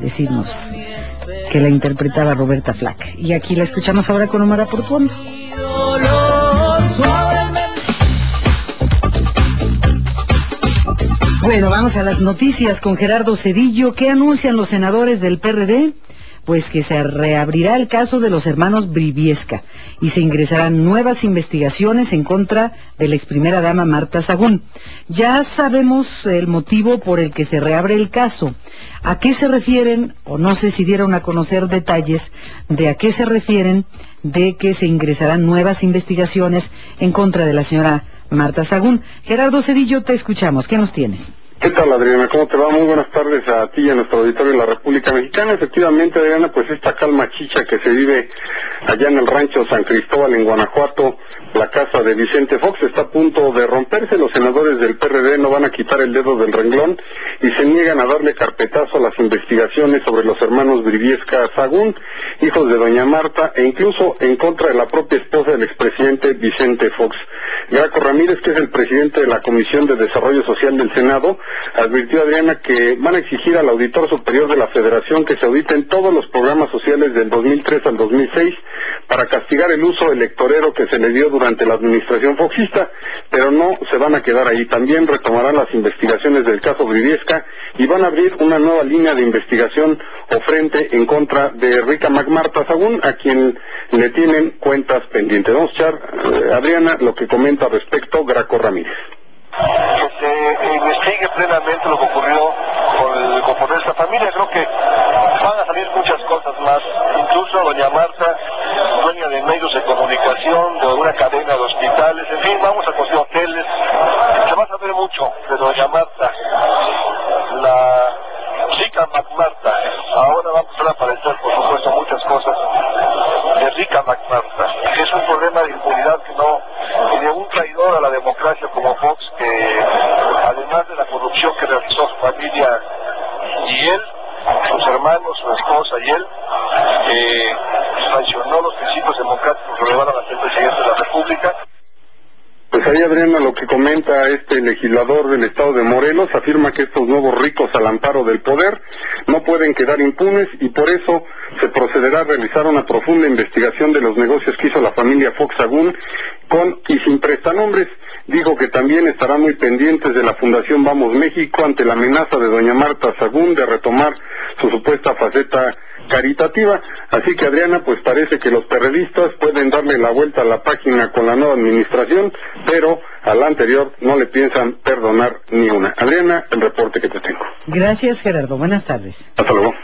decirnos que la interpretaba Roberta Flack. Y aquí la escuchamos ahora con Omar Portuondo. Bueno, vamos a las noticias con Gerardo Zedillo. ¿Qué anuncian los senadores del PRD? Pues que se reabrirá el caso de los hermanos Briviesca y se ingresarán nuevas investigaciones en contra de la ex primera dama Marta Sagún. Ya sabemos el motivo por el que se reabre el caso. ¿A qué se refieren? O no sé si dieron a conocer detalles de a qué se refieren de que se ingresarán nuevas investigaciones en contra de la señora Marta Sagún. Gerardo Zedillo, te escuchamos. ¿Qué nos tienes? ¿Qué tal, Adriana? ¿Cómo te va? Muy buenas tardes a ti y a nuestro auditorio de la República Mexicana. Efectivamente, Adriana, pues esta calma chicha que se vive allá en el rancho San Cristóbal, en Guanajuato, la casa de Vicente Fox, está a punto de romperse. Los senadores del PRD no van a quitar el dedo del renglón y se niegan a darle carpetazo a las investigaciones sobre los hermanos Briviesca Sagún, hijos de doña Marta, e incluso en contra de la propia esposa del expresidente Vicente Fox. Graco Ramírez, que es el presidente de la Comisión de Desarrollo Social del Senado, advirtió, Adriana, que van a exigir al auditor superior de la Federación que se auditen todos los programas sociales del 2003 al 2006 para castigar el uso electorero que se le dio durante la administración foxista, pero no se van a quedar ahí. También retomarán las investigaciones del caso Briviesca y van a abrir una nueva línea de investigación o frente en contra de Rica Marta Sagún, a quien le tienen cuentas pendientes. Vamos a echar, Adriana, lo que comenta al respecto Graco Ramírez. Que se investigue plenamente lo que ocurrió con esta familia. Creo que van a salir muchas cosas más, incluso doña Marta, dueña de medios de comunicación, de una cadena de hospitales, en fin, vamos a construir hoteles. Se va a saber mucho de doña Marta, la Rica Marta. Ahora va a empezar a aparecer, por supuesto, muchas cosas de Rica Marta, que es un problema de impunidad y de un traidor a la democracia como Fox, que además de la corrupción que realizó su familia y él, sus hermanos, su esposa y él, traicionó los principios democráticos que lo llevaron a ser presidente de la República. Pues ahí, Adriana, lo que comenta este legislador del estado de Morelos, afirma que estos nuevos ricos al amparo del poder no pueden quedar impunes y por eso se procederá a realizar una profunda investigación de los negocios que hizo la familia Fox Sagún con y sin prestanombres. Dijo que también estarán muy pendientes de la Fundación Vamos México ante la amenaza de doña Marta Sagún de retomar su supuesta faceta caritativa. Así que, Adriana, pues parece que los perredistas pueden darle la vuelta a la página con la nueva administración, pero a la anterior no le piensan perdonar ni una. Adriana, el reporte que te tengo. Gracias, Gerardo. Buenas tardes. Hasta luego.